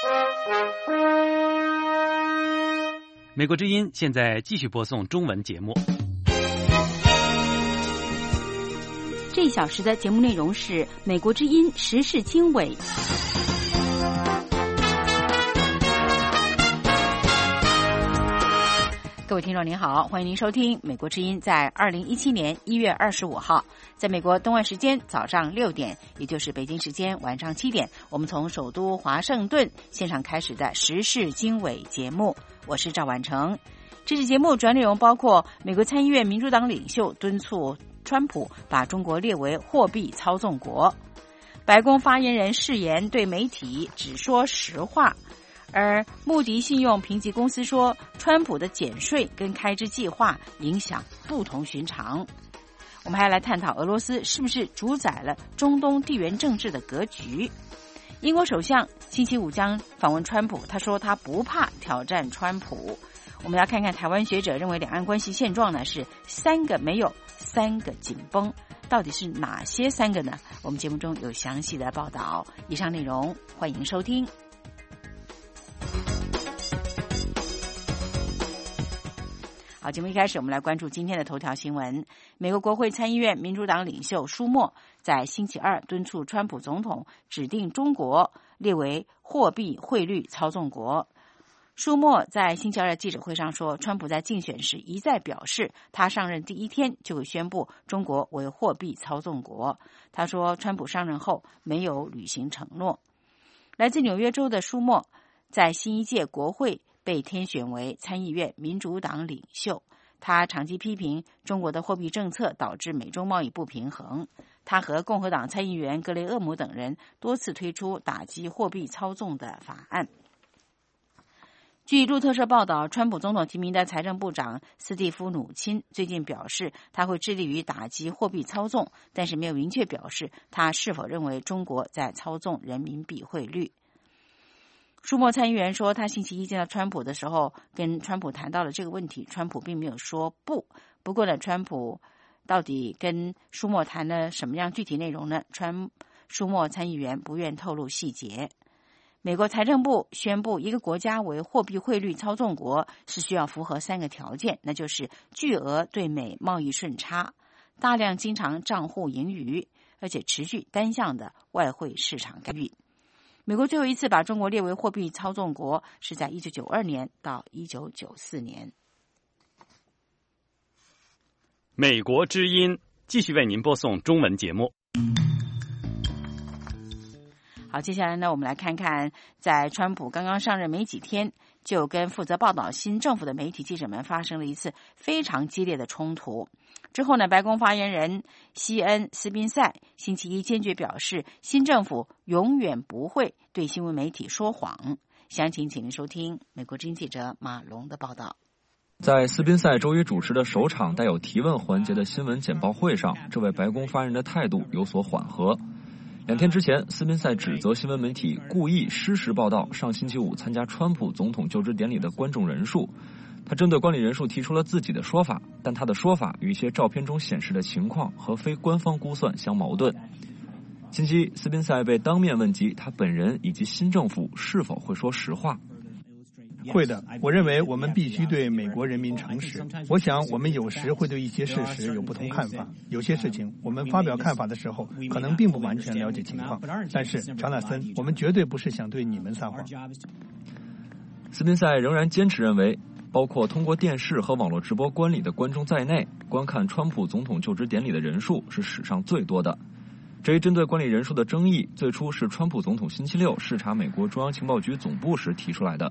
美国之音现在继续播送中文节目。 这一小时的节目内容是美国之音时事经纬。各位听众您好，欢迎您收听美国之音在2017年1月25号，在美国东岸时间早上6点，也就是北京时间晚上7点，我们从首都华盛顿线上开始的时事经纬节目，我是赵婉成。这期节目主要内容包括美国参议院民主党领袖敦促川普把中国列为货币操纵国，白宫发言人誓言对媒体只说实话，而穆迪信用评级公司说，川普的减税跟开支计划影响不同寻常。我们还来探讨俄罗斯是不是主宰了中东地缘政治的格局。英国首相星期五将访问川普，他说他不怕挑战川普。我们要看看台湾学者认为两岸关系现状呢是3个没有，3个紧绷，到底是哪些3个呢？我们节目中有详细的报道。以上内容欢迎收听。好，节目一开始我们来关注今天的头条新闻。美国国会参议院民主党领袖舒默在星期二敦促川普总统指定中国列为货币汇率操纵国。舒默在星期二的记者会上说，川普在竞选时一再表示，他上任第一天就会宣布中国为货币操纵国。他说，川普上任后没有履行承诺。来自纽约州的舒默在新一届国会被天选为参议院民主党领袖，他长期批评中国的货币政策导致美中贸易不平衡。他和共和党参议员格雷厄姆等人多次推出打击货币操纵的法案。据路透社报道，川普总统提名的财政部长斯蒂夫·努钦最近表示，他会致力于打击货币操纵，但是没有明确表示他是否认为中国在操纵人民币汇率。舒默参议员说，他星期一见到川普的时候，跟川普谈到了这个问题，川普并没有说不。不过呢，川普到底跟舒默谈了什么样具体内容呢？舒默参议员不愿透露细节。美国财政部宣布，一个国家为货币汇率操纵国是需要符合3个条件，那就是巨额对美贸易顺差、大量经常账户盈余，而且持续单向的外汇市场干预。美国最后一次把中国列为货币操纵国是在1992年到1994年。 美国之音继续为您播送中文节目。 好，接下来呢，我们来看看，在川普刚刚上任没几天，就跟负责报道新政府的媒体记者们发生了一次非常激烈的冲突。之后呢，白宫发言人西恩·斯宾塞星期一坚决表示，新政府永远不会对新闻媒体说谎。详情请您收听美国之音记者马龙的报道。 在斯宾塞周一主持的首场带有提问环节的新闻简报会上，这位白宫发言人的态度有所缓和。2天之前，斯宾塞指责新闻媒体故意失实报道上星期五参加川普总统就职典礼的观众人数。他针对观礼人数提出了自己的说法，但他的说法与一些照片中显示的情况和非官方估算相矛盾。星期一，斯宾塞被当面问及他本人以及新政府是否会说实话。 会的，我认为我们必须对美国人民诚实。我想我们有时会对一些事实有不同看法，有些事情我们发表看法的时候可能并不完全了解情况，但是乔纳森，我们绝对不是想对你们撒谎。 斯宾塞仍然坚持认为，包括通过电视和网络直播观礼的观众在内，观看川普总统就职典礼的人数是史上最多的。这一针对观礼人数的争议，最初是川普总统星期六视察美国中央情报局总部时提出来的。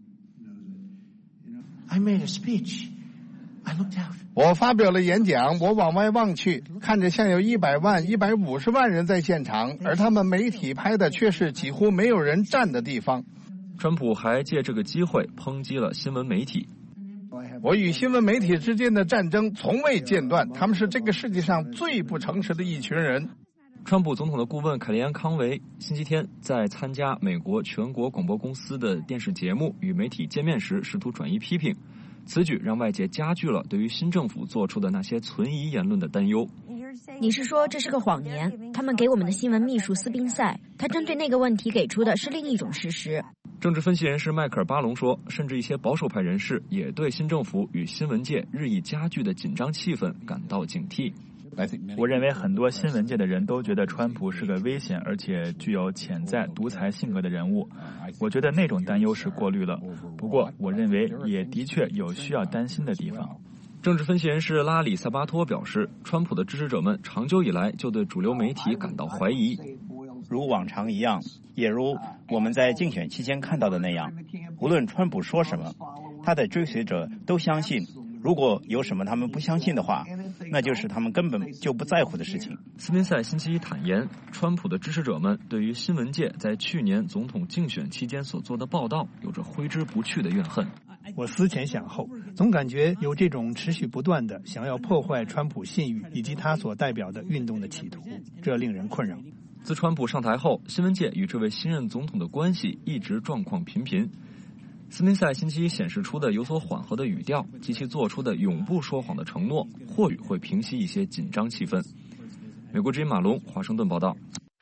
我发表了演讲，我往外望去，看着像有100万、150万人在现场，而他们媒体拍的却是几乎没有人站的地方。 川普还借这个机会抨击了新闻媒体。 我与新闻媒体之间的战争从未间断，他们是这个世界上最不诚实的一群人。 川普总统的顾问凯利安·康维星期天在参加美国全国广播公司的电视节目与媒体见面时试图转移批评，此举让外界加剧了对于新政府做出的那些存疑言论的担忧。 你是说这是个谎言？他们给我们的新闻秘书斯宾塞，他针对那个问题给出的是另一种事实。 政治分析人士迈克尔·巴隆说，甚至一些保守派人士也对新政府与新闻界日益加剧的紧张气氛感到警惕。 我认为很多新闻界的人都觉得川普是个危险而且具有潜在独裁性格的人物。我觉得那种担忧是过虑了，不过我认为也的确有需要担心的地方。 政治分析人士拉里·萨巴托表示，川普的支持者们长久以来就对主流媒体感到怀疑。 如往常一样，也如我们在竞选期间看到的那样，无论川普说什么，他的追随者都相信。如果有什么他们不相信的话，那就是他们根本就不在乎的事情。 斯宾塞星期一坦言，川普的支持者们对于新闻界在去年总统竞选期间所做的报道有着挥之不去的怨恨。 我思前想后，总感觉有这种持续不断的想要破坏川普信誉以及他所代表的运动的企图，这令人困扰。 自川普上台后，新闻界与这位新任总统的关系一直状况频频。斯宾塞星期一显示出的有所缓和的语调及其做出的永不说谎的承诺，或许会平息一些紧张气氛。美国之音马龙华盛顿报道。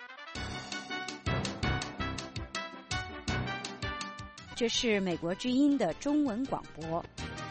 这是美国之音的中文广播。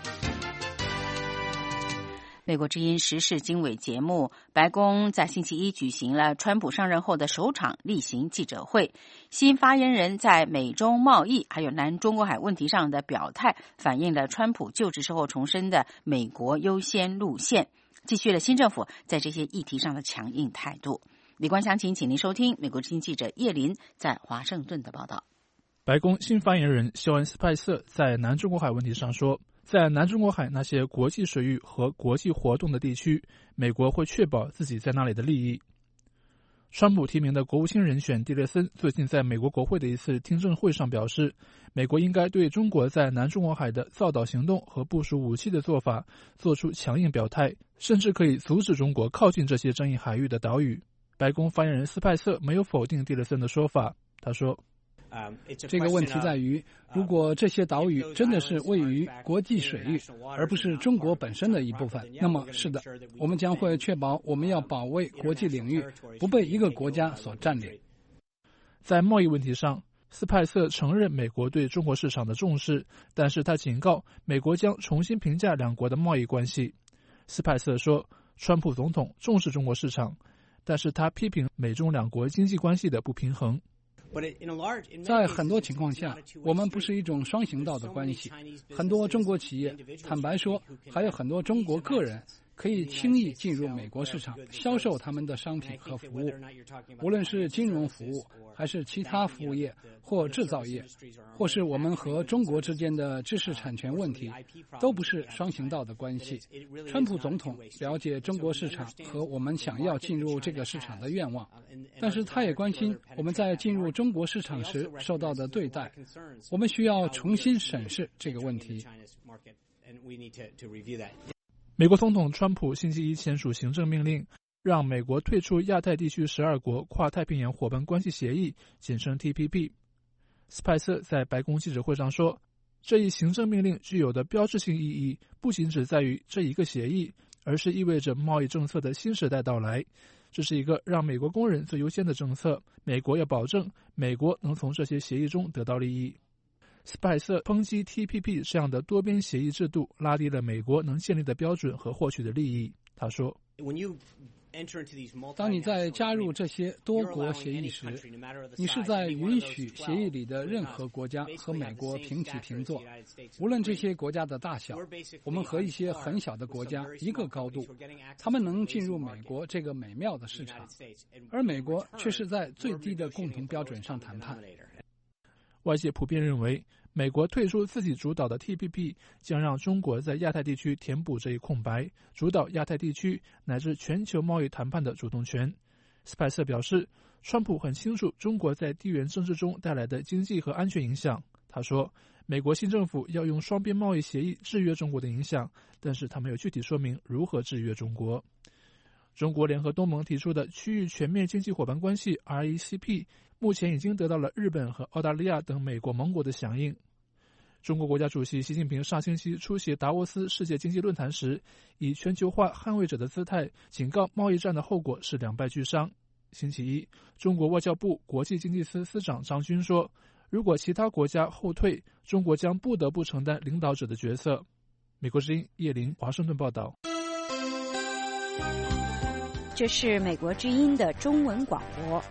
美国之音时事经纬节目，白宫在星期一举行了川普上任后的首场例行记者会。新发言人在美中贸易还有南中国海问题上的表态，反映了川普就职时候重申的美国优先路线，继续了新政府在这些议题上的强硬态度。李冠祥，请您收听美国之音记者叶林在华盛顿的报道。 白宫新发言人肖恩·斯派瑟在南中国海问题上说，在南中国海那些国际水域和国际活动的地区，美国会确保自己在那里的利益。川普提名的国务卿人选蒂勒森最近在美国国会的一次听证会上表示，美国应该对中国在南中国海的造岛行动和部署武器的做法做出强硬表态，甚至可以阻止中国靠近这些争议海域的岛屿。白宫发言人斯派瑟没有否定蒂勒森的说法，他说， 这个问题在于，如果这些岛屿真的是位于国际水域，而不是中国本身的一部分，那么是的，我们将会确保我们要保卫国际领域不被一个国家所占领。 在贸易问题上，斯派瑟承认美国对中国市场的重视，但是他警告美国将重新评价两国的贸易关系。斯派瑟说，川普总统重视中国市场，但是他批评美中两国经济关系的不平衡。 在很多情况下，我们不是一种双行道的关系。很多中国企业，坦白说，还有很多中国个人可以轻易进入美国市场，销售他们的商品和服务，无论是金融服务，还是其他服务业或制造业，或是我们和中国之间的知识产权问题，都不是双行道的关系。川普总统了解中国市场和我们想要进入这个市场的愿望，但是他也关心我们在进入中国市场时受到的对待。我们需要重新审视这个问题。 美国总统川普星期一签署行政命令，让美国退出亚太地区12国跨太平洋伙伴关系协议，简称 TPP。 斯派瑟在白宫记者会上说，这一行政命令具有的标志性意义不仅只在于这一个协议，而是意味着贸易政策的新时代到来。这是一个让美国工人最优先的政策，美国要保证美国能从这些协议中得到利益。斯派瑟抨击 TPP 这样的多边协议制度拉低了美国能建立的标准和获取的利益。他说， 当你在加入这些多国协议时，你是在允许协议里的任何国家和美国平起平坐，无论这些国家的大小。我们和一些很小的国家一个高度，他们能进入美国这个美妙的市场，而美国却是在最低的共同标准上谈判。 外界普遍认为，美国退出自己主导的 TPP 将让中国在亚太地区填补这一空白，主导亚太地区乃至全球贸易谈判的主动权。斯派瑟表示，川普很清楚中国在地缘政治中带来的经济和安全影响。他说，美国新政府要用双边贸易协议制约中国的影响，但是他没有具体说明如何制约中国。中国联合东盟提出的区域全面经济伙伴关系 RCEP 目前已经得到了日本和澳大利亚等美国盟国的响应。中国国家主席习近平上星期出席达沃斯世界经济论坛时，以全球化捍卫者的姿态警告贸易战的后果是两败俱伤。星期一，中国外交部国际经济司司长张军说， 如果其他国家后退，中国将不得不承担领导者的角色。美国之音叶林华盛顿报道。 这是美国之音的中文广播。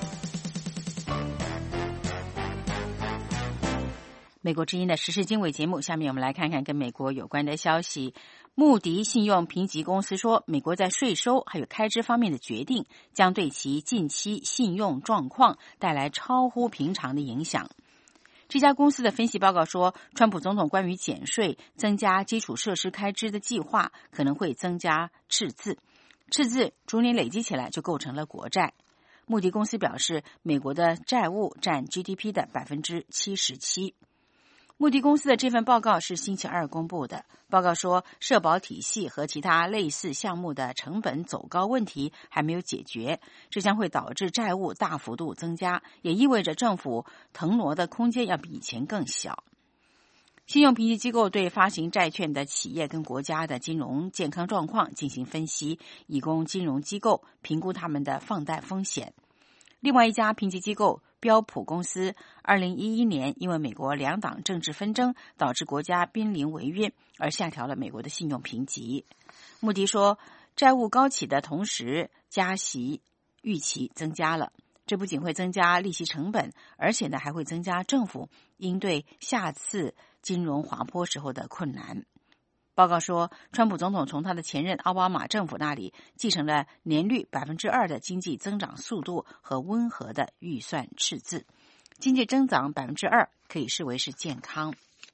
美国之音的时事经纬节目，下面我们来看看跟美国有关的消息。穆迪信用评级公司说，美国在税收还有开支方面的决定将对其近期信用状况带来超乎平常的影响。这家公司的分析报告说，川普总统关于减税、增加基础设施开支的计划可能会增加赤字，赤字逐年累积起来就构成了国债。穆迪公司表示，美国的债务占 GDP 的 77%。穆迪公司的这份报告是星期二公布的。报告说，社保体系和其他类似项目的成本走高问题还没有解决，这将会导致债务大幅度增加，也意味着政府腾挪的空间要比以前更小。信用评级机构对发行债券的企业跟国家的金融健康状况进行分析，以供金融机构评估他们的放贷风险。另外一家评级机构标普公司2011年因为美国两党政治纷争导致国家濒临违约而下调了美国的信用评级。穆迪说，债务高企的同时，加息预期增加了，这不仅会增加利息成本，而且呢还会增加政府应对下次金融滑坡时候的困难。报告说，川普总统从他的前任奥巴马政府那里继承了年率 2% 的经济增长速度和温和的预算赤字，经济增长 2% 可以视为是健康。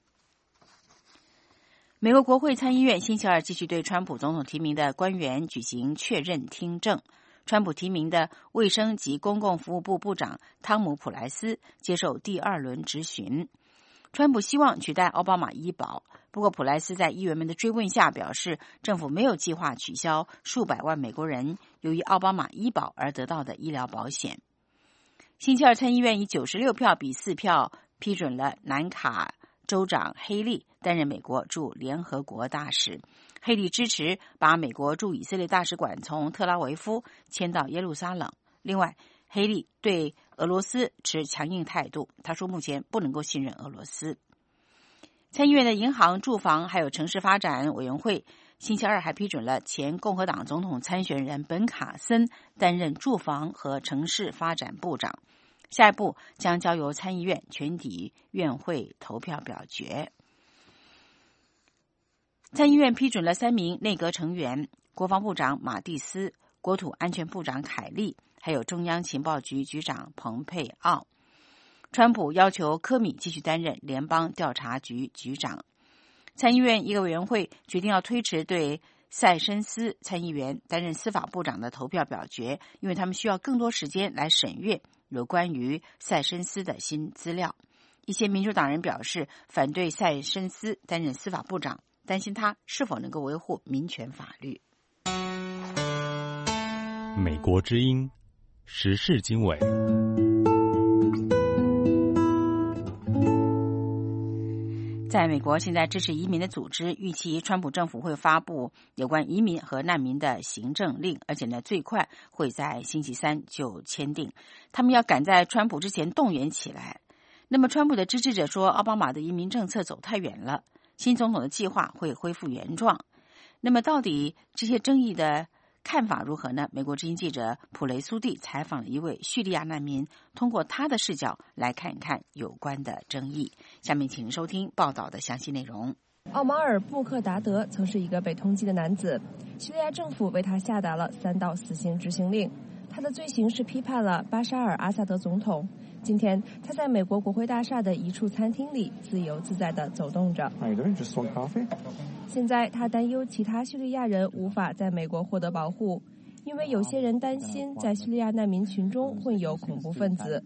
美国国会参议院星期二继续对川普总统提名的官员举行确认听证。川普提名的卫生及公共服务部部长汤姆·普莱斯接受第二轮质询。川普希望取代奥巴马医保，不过普莱斯在议员们的追问下表示，政府没有计划取消数百万美国人由于奥巴马医保而得到的医疗保险。星期二参议院以96票比4票批准了南卡州长黑利担任美国驻联合国大使。黑利支持把美国驻以色列大使馆从特拉维夫迁到耶路撒冷。另外，黑利对俄罗斯持强硬态度，他说目前不能够信任俄罗斯。参议院的银行、住房还有城市发展委员会星期二还批准了前共和党总统参选人本卡森担任住房和城市发展部长。下一步将交由参议院全体院会投票表决。参议院批准了3名内阁成员，国防部长马蒂斯、国土安全部长凯利，还有中央情报局局长蓬佩奥。川普要求科米继续担任联邦调查局局长。参议院一个委员会决定要推迟对塞申斯参议员担任司法部长的投票表决，因为他们需要更多时间来审阅有关于塞申斯的新资料。一些民主党人表示反对塞申斯担任司法部长，担心他是否能够维护民权法律。 美国之音时事经纬。 在美国，现在支持移民的组织预期川普政府会发布有关移民和难民的行政令，而且呢，最快会在星期三就签订。他们要赶在川普之前动员起来。那么，川普的支持者说，奥巴马的移民政策走太远了，新总统的计划会恢复原状。那么，到底这些争议的看法如何呢？美国之音记者普雷苏蒂采访了一位叙利亚难民，通过他的视角来看一看有关的争议。下面请收听报道的详细内容。 奥马尔·布克达德曾是一个被通缉的男子，叙利亚政府为他下达了3道死刑执行令。他的罪行是批判了巴沙尔·阿萨德总统。今天，他在美国国会大厦的一处餐厅里自由自在地走动着。现在，他担忧其他叙利亚人无法在美国获得保护，因为有些人担心在叙利亚难民群中混有恐怖分子。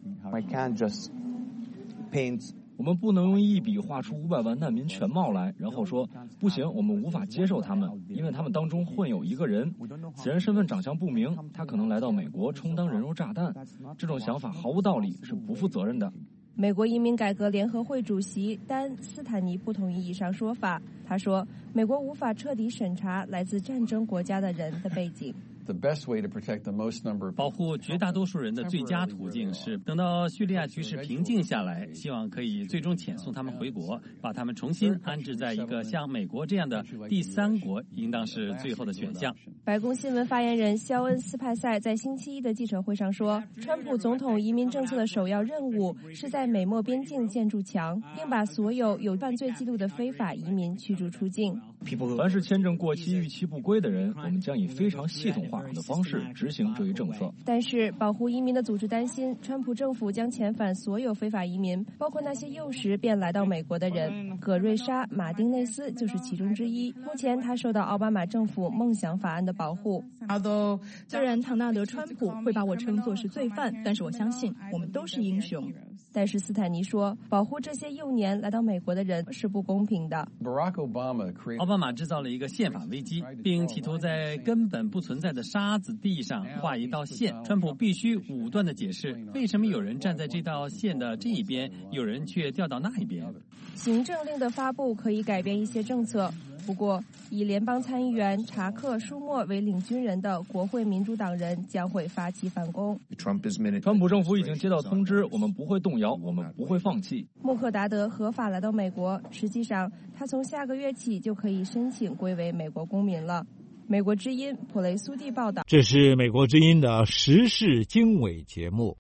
我们不能用一笔画出500万难民全貌来，然后说不行，我们无法接受他们，因为他们当中混有一个人，此人身份长相不明，他可能来到美国充当人肉炸弹。这种想法毫无道理，是不负责任的。 美国移民改革联合会主席丹·斯坦尼不同意以上说法。他说，美国无法彻底审查来自战争国家的人的背景。 保护绝大多数人的最佳途径是等到叙利亚局势平静下来，希望可以最终遣送他们回国，把他们重新安置在一个像美国这样的第三国，应当是最后的选项。 白宫新闻发言人肖恩斯派塞在星期一的记者会上说，川普总统移民政策的首要任务是在美墨边境建筑墙，并把所有有犯罪记录的非法移民驱逐出境。 凡是签证过期、逾期不归的人，我们将以非常系统化的方式执行这一政策。 但是，保护移民的组织担心，川普政府将遣返所有非法移民，包括那些幼时便来到美国的人。葛瑞莎·马丁内斯就是其中之一。目前，他受到奥巴马政府梦想法案的保护。 虽然唐纳德·川普会把我称作是罪犯，但是我相信我们都是英雄。 但是斯坦尼说，保护这些幼年来到美国的人是不公平的。 奥巴马制造了一个宪法危机，并企图在根本不存在的沙子地上画一道线。川普必须武断地解释，为什么有人站在这道线的这一边，有人却调到那一边。 行政令的发布可以改变一些政策，不过以联邦参议员查克·舒默为领军人的国会民主党人将会发起反攻。 川普政府已经接到通知，我们不会动摇，我们不会放弃。 穆赫达德合法来到美国，实际上他从下个月起就可以申请归为美国公民了。美国之音普雷苏蒂报道。 这是美国之音的时事经纬节目。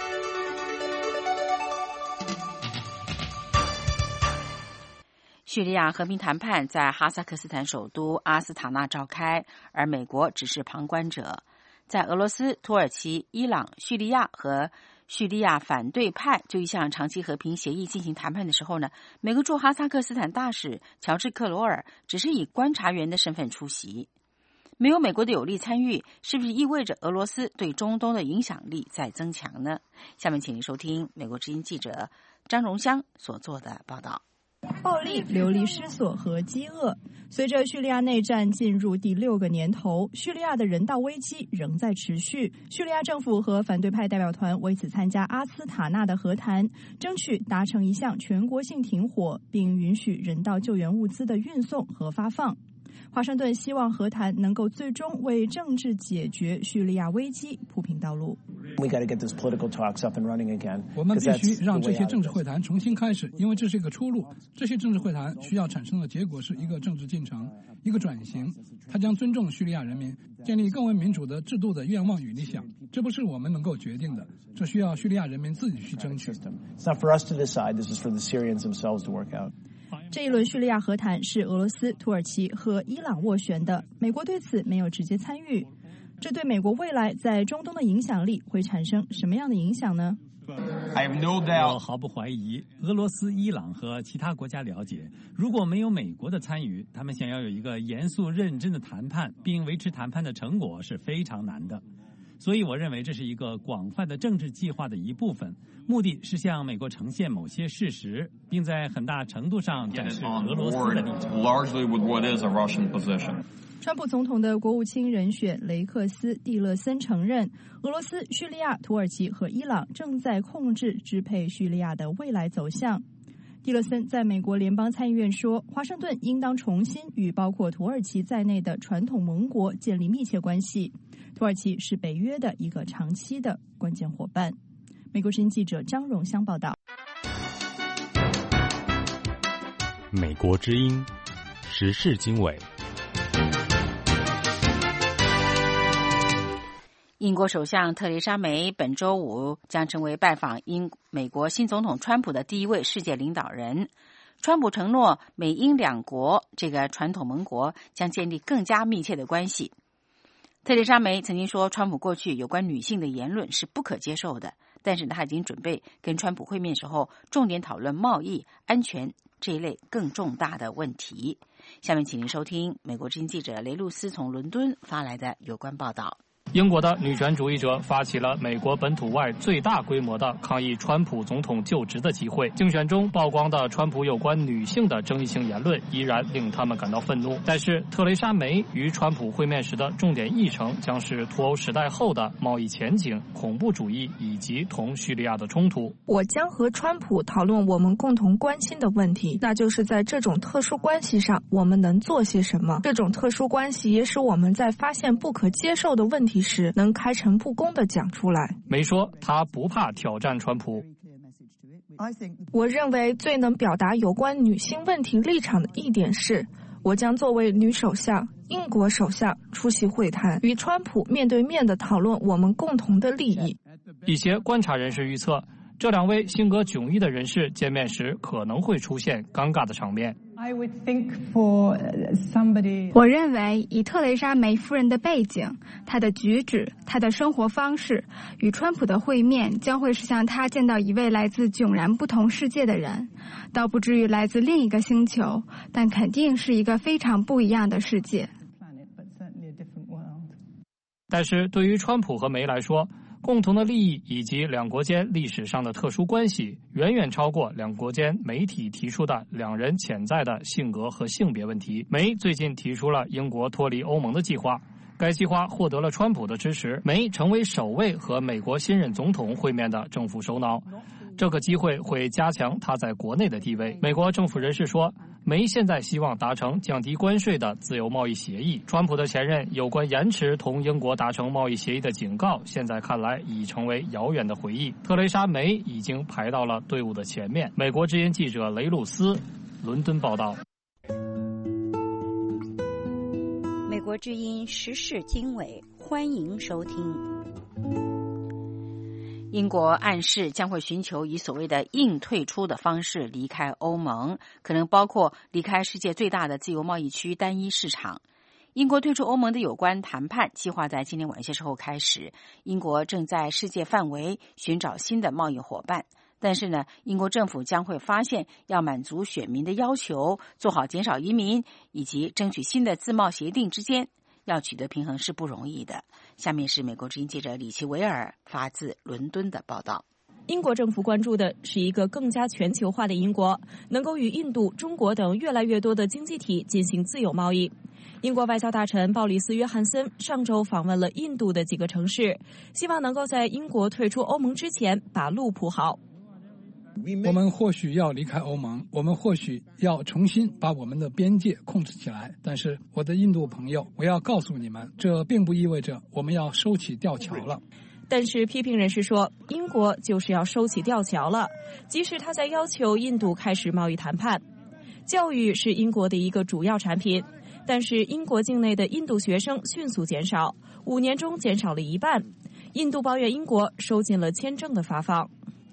叙利亚和平谈判在哈萨克斯坦首都阿斯塔纳召开，而美国只是旁观者。在俄罗斯、土耳其、伊朗、叙利亚和叙利亚反对派就一项长期和平协议进行谈判的时候呢，美国驻哈萨克斯坦大使乔治·克罗尔只是以观察员的身份出席。没有美国的有力参与，是不是意味着俄罗斯对中东的影响力在增强呢？下面请您收听美国之音记者张荣香所做的报道。 暴力、流离失所和饥饿，随着叙利亚内战进入第6个年头，叙利亚的人道危机仍在持续。叙利亚政府和反对派代表团为此参加阿斯塔纳的和谈，争取达成一项全国性停火，并允许人道救援物资的运送和发放。华盛顿希望和谈能够最终为政治解决叙利亚危机铺平道路。 我们必须让这些政治会谈重新开始，因为这是一个出路。这些政治会谈需要产生的结果是一个政治进程，一个转型。它将尊重叙利亚人民建立更为民主的制度的愿望与理想。这不是我们能够决定的，这需要叙利亚人民自己去争取。 这一轮叙利亚和谈是俄罗斯、土耳其和伊朗斡旋的，美国对此没有直接参与。这对美国未来在中东的影响力会产生什么样的影响呢？ 我毫不怀疑，俄罗斯、伊朗和其他国家了解，如果没有美国的参与，他们想要有一个严肃认真的谈判，并维持谈判的成果是非常难的。所以我认为这是一个广泛的政治计划的一部分，目的是向美国呈现某些事实，并在很大程度上展示俄罗斯的立场。 川普总统的国务卿人选雷克斯·蒂勒森承认，俄罗斯、叙利亚、土耳其和伊朗正在控制支配叙利亚的未来走向。蒂勒森在美国联邦参议院说，华盛顿应当重新与包括土耳其在内的传统盟国建立密切关系。土耳其是北约的一个长期的关键伙伴。美国之音记者张荣香报道。 美国之音时事经纬。 英国首相特蕾莎梅本周五将成为拜访美国新总统川普的第一位世界领导人。川普承诺美英两国这个传统盟国将建立更加密切的关系。特蕾莎梅曾经说，川普过去有关女性的言论是不可接受的，但是他已经准备跟川普会面时候重点讨论贸易、安全这一类更重大的问题。下面请您收听美国之音记者雷露斯从伦敦发来的有关报道。 英国的女权主义者发起了美国本土外最大规模的抗议川普总统就职的集会。竞选中曝光的川普有关女性的争议性言论依然令他们感到愤怒。但是特蕾莎梅与川普会面时的重点议程将是脱欧时代后的贸易前景、恐怖主义以及同叙利亚的冲突。 我将和川普讨论我们共同关心的问题，那就是在这种特殊关系上我们能做些什么。这种特殊关系也使我们在发现不可接受的问题时能开诚布公地讲出来。 梅说他不怕挑战川普。 我认为最能表达有关女性问题立场的一点是，我将作为女首相、英国首相出席会谈，与川普面对面地讨论我们共同的利益。 一些观察人士预测，这两位性格迥异的人士见面时可能会出现尴尬的场面。 我认为以特蕾莎梅夫人的背景、她的举止、她的生活方式，与川普的会面将会是像她见到一位来自迥然不同世界的人，倒不至于来自另一个星球，但肯定是一个非常不一样的世界。 但是对于川普和梅来说，共同的利益以及两国间历史上的特殊关系远远超过两国间媒体提出的两人潜在的性格和性别问题。梅最近提出了英国脱离欧盟的计划，该计划获得了川普的支持，梅成为首位和美国新任总统会面的政府首脑。这个机会会加强他在国内的地位。美国政府人士说，梅现在希望达成降低关税的自由贸易协议。川普的前任有关延迟同英国达成贸易协议的警告，现在看来已成为遥远的回忆。特蕾莎梅已经排到了队伍的前面。美国之音记者雷鲁斯，伦敦报道。 美国之音时事经纬，欢迎收听。 英国暗示将会寻求以所谓的硬退出的方式离开欧盟，可能包括离开世界最大的自由贸易区单一市场。英国退出欧盟的有关谈判计划在今年晚些时候开始，英国正在世界范围寻找新的贸易伙伴。但是呢，英国政府将会发现要满足选民的要求，做好减少移民以及争取新的自贸协定之间要取得平衡是不容易的。下面是美国之音记者李奇维尔发自伦敦的报道。 英国政府关注的是一个更加全球化的英国，能够与印度、中国等越来越多的经济体进行自由贸易。英国外交大臣鲍里斯·约翰森上周访问了印度的几个城市，希望能够在英国退出欧盟之前把路铺好。 我们或许要离开欧盟，我们或许要重新把我们的边界控制起来，但是我的印度朋友，我要告诉你们，这并不意味着我们要收起吊桥了。 但是批评人士说，英国就是要收起吊桥了，即使他在要求印度开始贸易谈判。教育是英国的一个主要产品，但是英国境内的印度学生迅速减少，5年中减少了一半。印度抱怨英国收紧了签证的发放。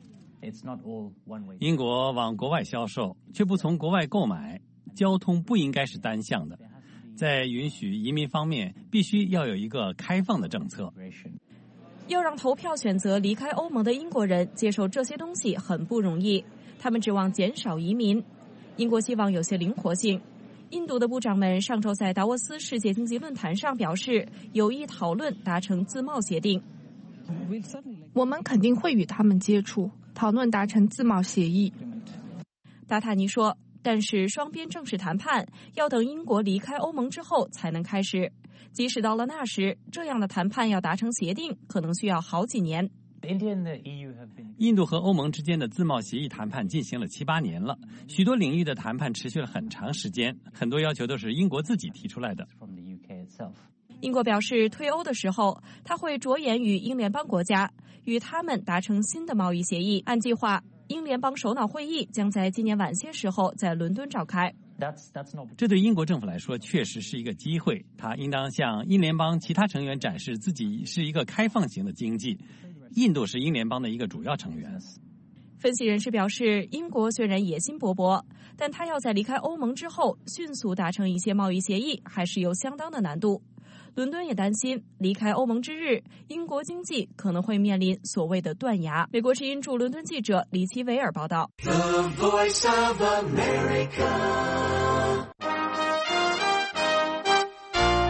英国往国外销售，却不从国外购买，交通不应该是单向的。在允许移民方面，必须要有一个开放的政策。 要让投票选择离开欧盟的英国人接受这些东西很不容易，他们指望减少移民。英国希望有些灵活性。印度的部长们上周在达沃斯世界经济论坛上表示，有意讨论达成自贸协定。 我们肯定会与他们接触，讨论达成自贸协议。 达塔尼说，但是双边正式谈判要等英国离开欧盟之后才能开始，即使到了那时，这样的谈判要达成协定可能需要好几年。 印度和欧盟之间的自贸协议谈判进行了7-8年了，许多领域的谈判持续了很长时间，很多要求都是英国自己提出来的。 英国表示，退欧的时候，他会着眼于英联邦国家，与他们达成新的贸易协议。按计划，英联邦首脑会议将在今年晚些时候在伦敦召开。 这对英国政府来说确实是一个机会，它应当向英联邦其他成员展示自己是一个开放型的经济。印度是英联邦的一个主要成员。 分析人士表示，英国虽然野心勃勃，但他要在离开欧盟之后迅速达成一些贸易协议，还是有相当的难度。伦敦也担心，离开欧盟之日，英国经济可能会面临所谓的断崖。美国之音驻伦敦记者李奇维尔报道。 The Voice of America.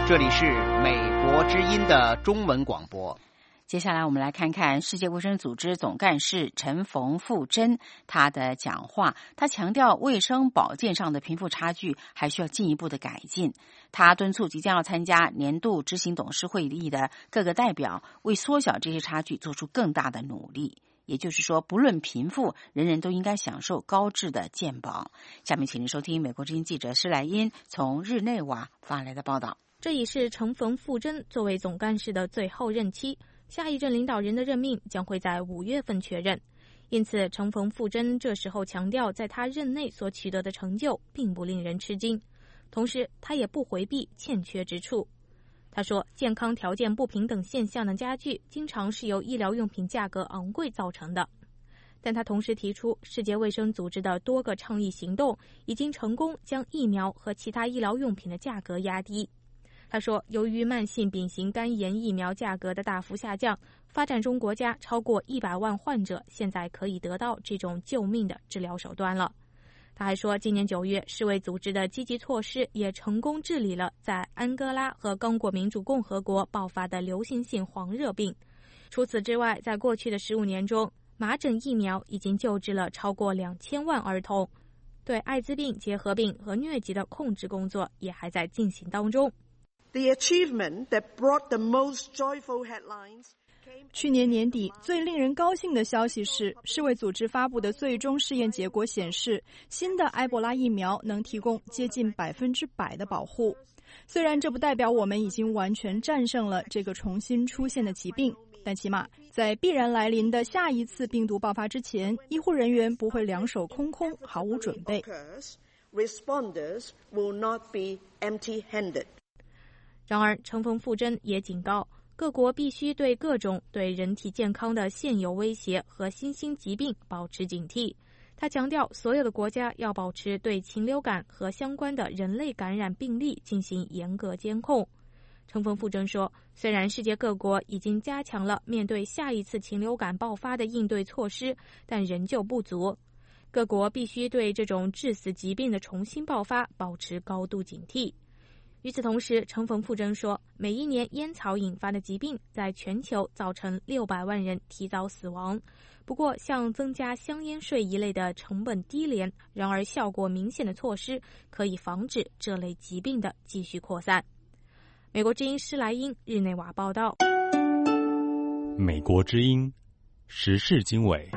这里是美国之音的中文广播。 接下来我们来看看世界卫生组织总干事陈冯富珍他的讲话。他强调卫生保健上的贫富差距还需要进一步的改进。他敦促即将要参加年度执行董事会议的各个代表为缩小这些差距做出更大的努力。也就是说，不论贫富，人人都应该享受高质的健保。下面请您收听美国之音记者施莱因从日内瓦发来的报道。 这已是陈冯富珍作为总干事的最后任期，下一任领导人的任命将会在5月份确认。因此，陈冯富珍这时候强调，在他任内所取得的成就并不令人吃惊。同时，他也不回避欠缺之处。他说，健康条件不平等现象的加剧，经常是由医疗用品价格昂贵造成的。但他同时提出，世界卫生组织的多个倡议行动已经成功将疫苗和其他医疗用品的价格压低。他说，由于慢性丙型肝炎疫苗价格的大幅下降，发展中国家超过100万患者现在可以得到这种救命的治疗手段了。他还说，今年9月，世卫组织的积极措施也成功治理了在安哥拉和刚果民主共和国爆发的流行性黄热病。除此之外，在过去的15年中，麻疹疫苗已经救治了超过2000万儿童。对艾滋病、结核病和疟疾的控制工作也还在进行当中。 The achievement that brought the most joyful headlines 去年年底，最令人高兴的消息是，世卫组织发布的最终试验结果显示，新的埃博拉疫苗能提供接近100%的保护。虽然这不代表我们已经完全战胜了这个重新出现的疾病，但起码在必然来临的下一次病毒爆发之前，医护人员不会两手空空，毫无准备。 Responders will not be empty-handed. 然而，陈冯富珍也警告，各国必须对各种对人体健康的现有威胁和新兴疾病保持警惕。他强调，所有的国家要保持对禽流感和相关的人类感染病例进行严格监控。陈冯富珍说，虽然世界各国已经加强了面对下一次禽流感爆发的应对措施，但仍旧不足。各国必须对这种致死疾病的重新爆发保持高度警惕。与此同时，陈冯富珍说，每一年烟草引发的疾病在全球造成600万人提早死亡。不过，像增加香烟税一类的成本低廉，然而效果明显的措施，可以防止这类疾病的继续扩散。美国之音施莱因日内瓦报道。 美国之音时事经纬。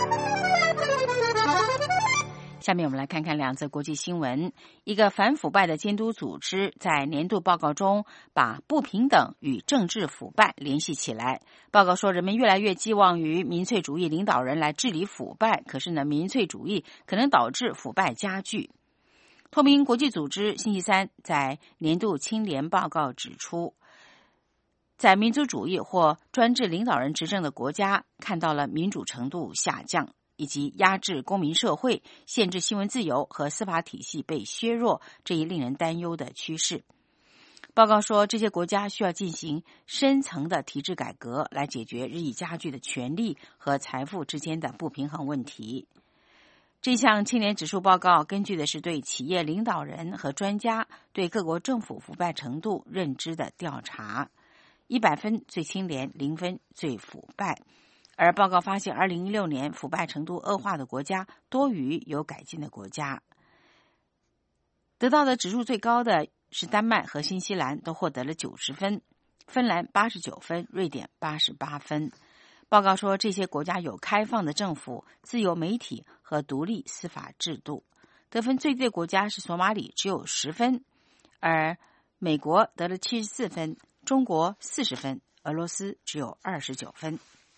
下面我们来看看2则国际新闻。一个反腐败的监督组织在年度报告中把不平等与政治腐败联系起来。报告说，人们越来越寄望于民粹主义领导人来治理腐败，可是呢，民粹主义可能导致腐败加剧。透明国际组织星期3在年度清廉报告指出，在民族主义或专制领导人执政的国家，看到了民主程度下降，以及压制公民社会、限制新闻自由和司法体系被削弱这一令人担忧的趋势。报告说，这些国家需要进行深层的体制改革，来解决日益加剧的权力和财富之间的不平衡问题。这项清廉指数报告根据的是对企业领导人和专家对各国政府腐败程度认知的调查，100分最清廉，0分最腐败。而报告发现，2016年腐败程度恶化的国家多于有改进的国家。得到的指数最高的是丹麦和新西兰，都获得了90分，芬兰89分，瑞典88分。报告说，这些国家有开放的政府、自由媒体和独立司法制度。得分最低的国家是索马里，只有10分，而美国得了74分，中国40分，俄罗斯只有29分。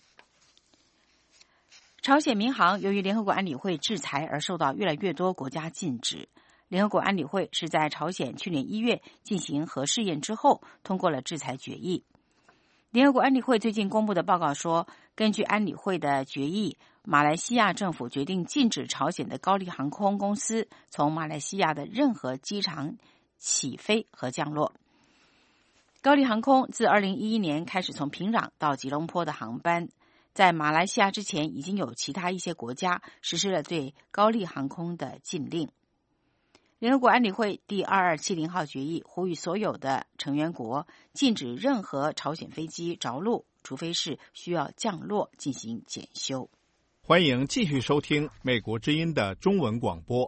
朝鲜民航由于联合国安理会制裁而受到越来越多国家禁止。联合国安理会是在朝鲜去年1月进行核试验之后通过了制裁决议。联合国安理会最近公布的报告说，根据安理会的决议，马来西亚政府决定禁止朝鲜的高丽航空公司从马来西亚的任何机场起飞和降落。高丽航空自2011年开始从平壤到吉隆坡的航班，在马来西亚之前已经有其他一些国家实施了对高丽航空的禁令。 联合国安理会第2270号决议呼吁所有的成员国禁止任何朝鲜飞机着陆，除非是需要降落进行检修。 欢迎继续收听美国之音的中文广播。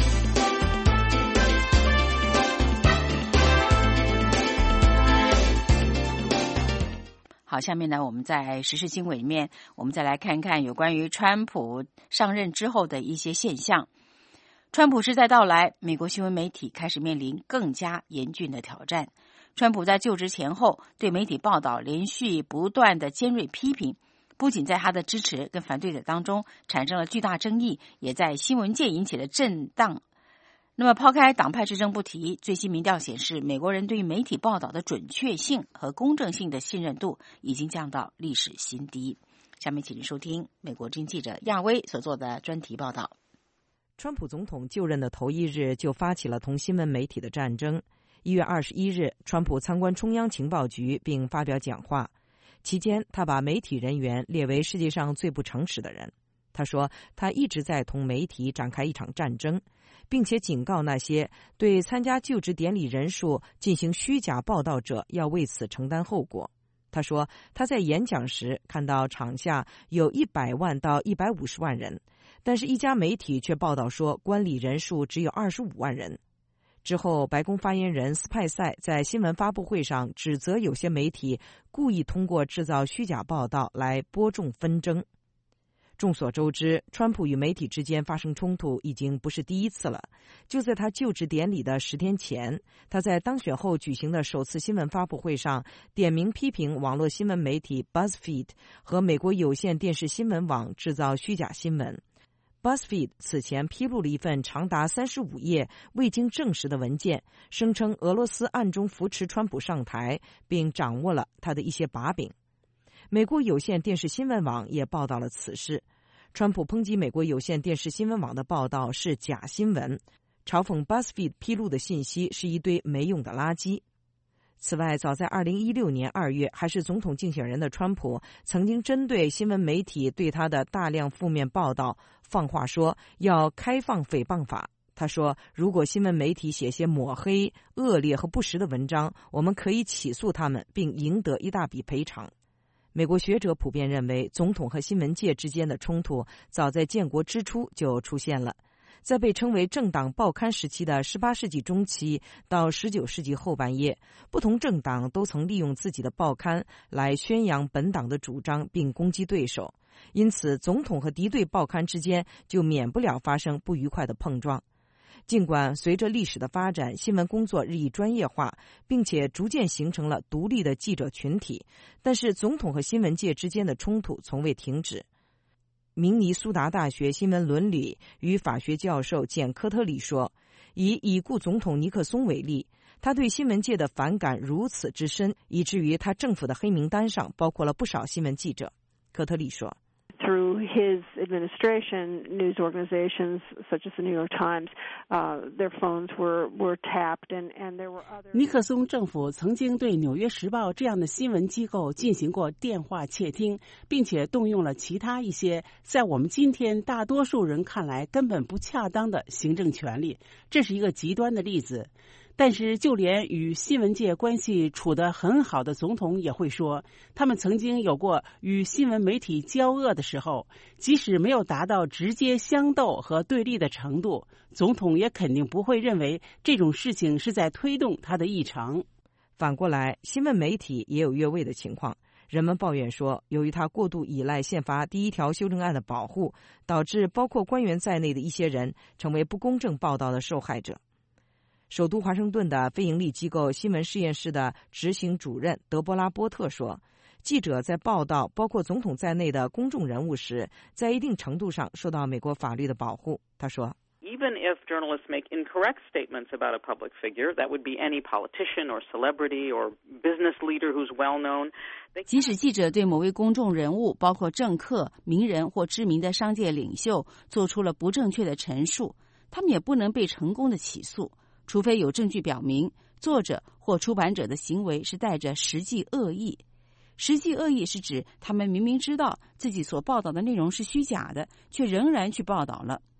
好，下面呢，我们在时事经纬里面，我们再来看看有关于川普上任之后的一些现象。川普时代到来，美国新闻媒体开始面临更加严峻的挑战。川普在就职前后对媒体报道连续不断的尖锐批评，不仅在他的支持跟反对者当中产生了巨大争议，也在新闻界引起了震荡。那么抛开党派之争不提，最新民调显示，美国人对于媒体报道的准确性和公正性的信任度已经降到历史新低。下面请您收听美国之音记者亚威所做的专题报道。 川普总统就任的头一日就发起了同新闻媒体的战争。1月21日，川普参观中央情报局并发表讲话，期间他把媒体人员列为世界上最不诚实的人。他说，他一直在同媒体展开一场战争，并且警告那些对参加就职典礼人数进行虚假报道者要为此承担后果。他说，他在演讲时看到场下有100万到150万人，但是一家媒体却报道说观礼人数只有25万人。之后，白宫发言人斯派塞在新闻发布会上指责有些媒体故意通过制造虚假报道来播种纷争。众所周知，川普与媒体之间发生冲突已经不是第一次了。就在他就职典礼的10天前，他在当选后举行的首次新闻发布会上，点名批评网络新闻媒体 BuzzFeed 和美国有线电视新闻网制造虚假新闻。BuzzFeed 此前披露了一份长达35页未经证实的文件，声称俄罗斯暗中扶持川普上台，并掌握了他的一些把柄。美国有线电视新闻网也报道了此事。川普抨击美国有线电视新闻网的报道是假新闻，嘲讽 BuzzFeed 披露的信息是一堆没用的垃圾。此外，早在2016年2月，还是总统竞选人的川普曾经针对新闻媒体对他的大量负面报道放话说要开放诽谤法。他说，如果新闻媒体写些抹黑、恶劣和不实的文章，我们可以起诉他们并赢得一大笔赔偿。美国学者普遍认为，总统和新闻界之间的冲突早在建国之初就出现了。在被称为政党报刊时期的18世纪中期到19世纪后半叶，不同政党都曾利用自己的报刊来宣扬本党的主张并攻击对手，因此总统和敌对报刊之间就免不了发生不愉快的碰撞。尽管随着历史的发展，新闻工作日益专业化，并且逐渐形成了独立的记者群体，但是总统和新闻界之间的冲突从未停止。明尼苏达大学新闻伦理与法学教授简·科特里说，以已故总统尼克松为例，他对新闻界的反感如此之深，以至于他政府的黑名单上包括了不少新闻记者。科特里说 ，Through his administration, news organizations such as the New York Times, their phones were tapped, and there were other. 尼克松政府曾经对《纽约时报》这样的新闻机构进行过电话窃听，并且动用了其他一些在我们今天大多数人看来根本不恰当的行政权力。这是一个极端的例子。但是就连与新闻界关系处得很好的总统也会说，他们曾经有过与新闻媒体交恶的时候，即使没有达到直接相斗和对立的程度，总统也肯定不会认为这种事情是在推动他的议程。 反过来，新闻媒体也有越位的情况。人们抱怨说，由于他过度依赖宪法第1条修正案的保护，导致包括官员在内的一些人成为不公正报道的受害者。首都华盛顿的非营利机构新闻实验室的执行主任德波拉·波特说，记者在报道包括总统在内的公众人物时，在一定程度上受到美国法律的保护。他说， Even if journalists make incorrect statements about a public figure, that would be any politician or celebrity or business leader who's well known. 即使记者对某位公众人物，包括政客、名人或知名的商界领袖，做出了不正确的陈述，他们也不能被成功的起诉，除非有证据表明作者或出版者的行为是带着实际恶意。实际恶意是指他们明明知道自己所报道的内容是虚假的，却仍然去报道了。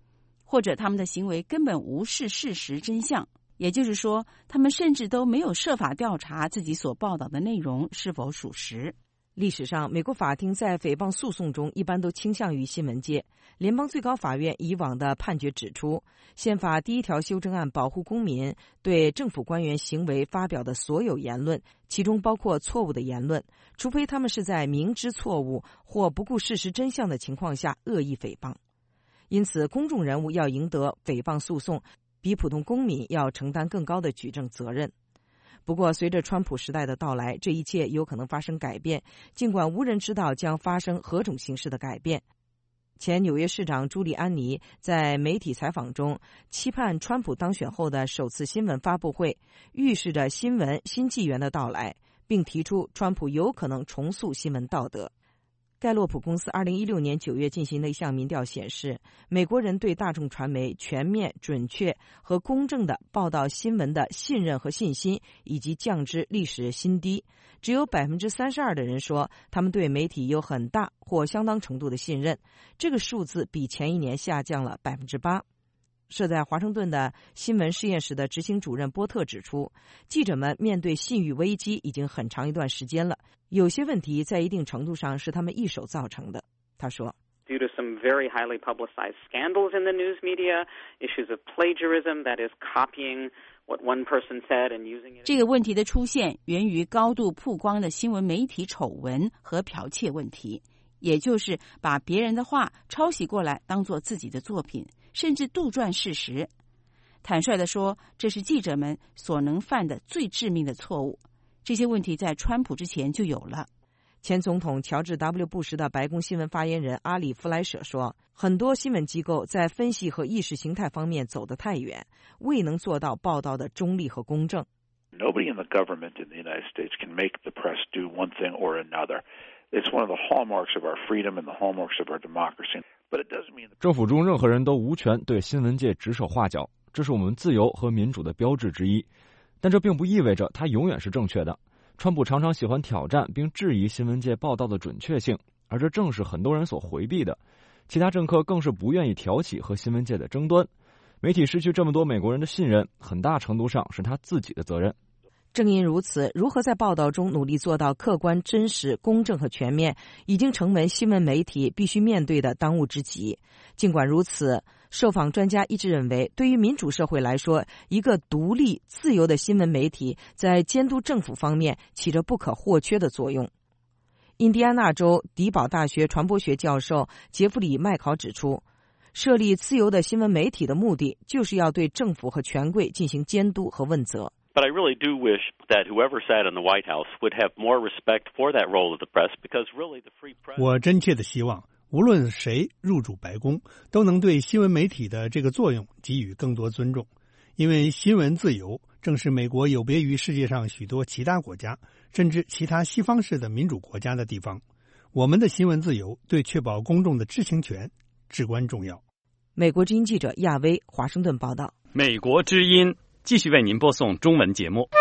或者他们的行为根本无视事实真相，也就是说，他们甚至都没有设法调查自己所报道的内容是否属实。 历史上，美国法庭在诽谤诉讼中一般都倾向于新闻界。联邦最高法院以往的判决指出，宪法第1条修正案保护公民对政府官员行为发表的所有言论，其中包括错误的言论，除非他们是在明知错误或不顾事实真相的情况下恶意诽谤。因此，公众人物要赢得诽谤诉讼，比普通公民要承担更高的举证责任。不过，随着川普时代的到来，这一切有可能发生改变，尽管无人知道将发生何种形式的改变。前纽约市长朱利安尼在媒体采访中期盼川普当选后的首次新闻发布会预示着新闻新纪元的到来，并提出川普有可能重塑新闻道德。盖洛普公司2016年9月进行的一项民调显示，美国人对大众传媒全面、准确和公正的报道新闻的信任和信心已经降至历史新低。只有 32% 的人说他们对媒体有很大或相当程度的信任，这个数字比前一年下降了 8%。设在华盛顿的新闻实验室的执行主任波特指出，记者们面对信誉危机已经很长一段时间了，有些问题在一定程度上是他们一手造成的。他说， Due to some very highly publicized scandals in the news media, issues of plagiarism, that is copying what one person said and using it. 这个问题的出现源于高度曝光的新闻媒体丑闻和剽窃问题，也就是把别人的话抄袭过来当作自己的作品，甚至杜撰事实。坦率地说，这是记者们所能犯的最致命的错误。这些问题在川普之前就有了。 前总统乔治 W. 布什的白宫新闻发言人阿里·弗莱舍说，很多新闻机构在分析和意识形态方面走得太远，未能做到报道的中立和公正。 Nobody in the government in the United States can make the press do one thing or another. It's one of the hallmarks of our freedom and the hallmarks of our democracy. But it doesn't mean 政府中任何人都无权对新闻界指手画脚，这是我们自由和民主的标志之一。但这并不意味着它永远是正确的。川普常常喜欢挑战并质疑新闻界报道的准确性，而这正是很多人所回避的。其他政客更是不愿意挑起和新闻界的争端。媒体失去这么多美国人的信任，很大程度上是他自己的责任。 正因如此，如何在报道中努力做到客观、真实、公正和全面，已经成为新闻媒体必须面对的当务之急。尽管如此，受访专家一致认为，对于民主社会来说，一个独立、自由的新闻媒体在监督政府方面起着不可或缺的作用。印第安纳州迪堡大学传播学教授杰弗里·麦考指出，设立自由的新闻媒体的目的就是要对政府和权贵进行监督和问责。 But I really do wish that whoever sat in the White House would have more respect for that role of the press, because really the free press. 我真切的希望，无论谁入主白宫，都能对新闻媒体的这个作用给予更多尊重，因为新闻自由正是美国有别于世界上许多其他国家，甚至其他西方式的民主国家的地方。我们的新闻自由对确保公众的知情权至关重要。 美国之音记者亚威华盛顿报道。 美国之音继续为您播送中文节目。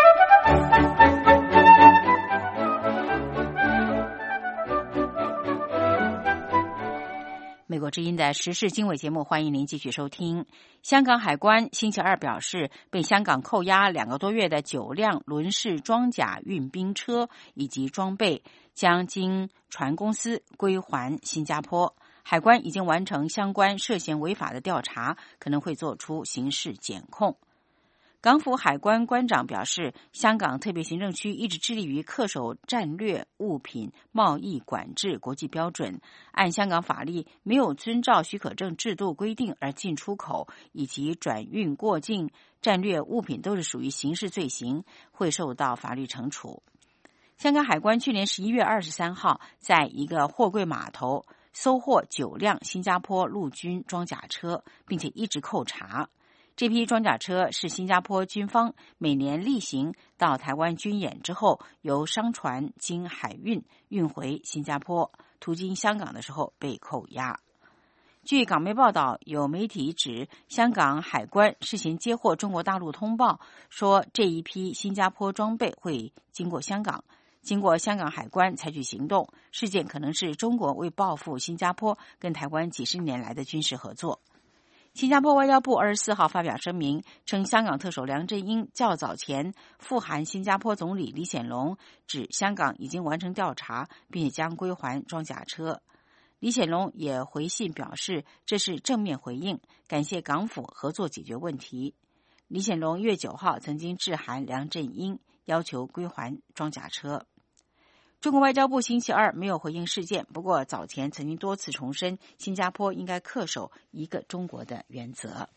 美国之音的时事经纬节目，欢迎您继续收听。香港海关星期二表示，被香港扣押2个多月的9辆轮式装甲运兵车以及装备，将经船公司归还新加坡。海关已经完成相关涉嫌违法的调查，可能会做出刑事检控。港府海关关长表示，香港特别行政区一直致力于恪守战略物品贸易管制国际标准，按香港法律没有遵照许可证制度规定而进出口以及转运过境战略物品都是属于刑事罪行，会受到法律惩处。香港海关去年11月23号在一个货柜码头搜获9辆新加坡陆军装甲车，并且一直扣查。这批装甲车是新加坡军方每年例行到台湾军演之后，由商船经海运运回新加坡，途经香港的时候被扣押。据港媒报道，有媒体指香港海关事先接获中国大陆通报，说这一批新加坡装备会经过香港。经过香港海关采取行动，事件可能是中国为报复新加坡跟台湾几十年来的军事合作。 新加坡外交部24号发表声明，称香港特首梁振英较早前复函新加坡总理李显龙，指香港已经完成调查，并且将归还装甲车。李显龙也回信表示，这是正面回应，感谢港府合作解决问题。李显龙1月9号曾经致函梁振英，要求归还装甲车。中国外交部星期二没有回应事件，不过早前曾经多次重申，新加坡应该恪守一个中国的原则。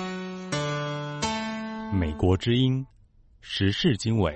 美国之音时事经纬。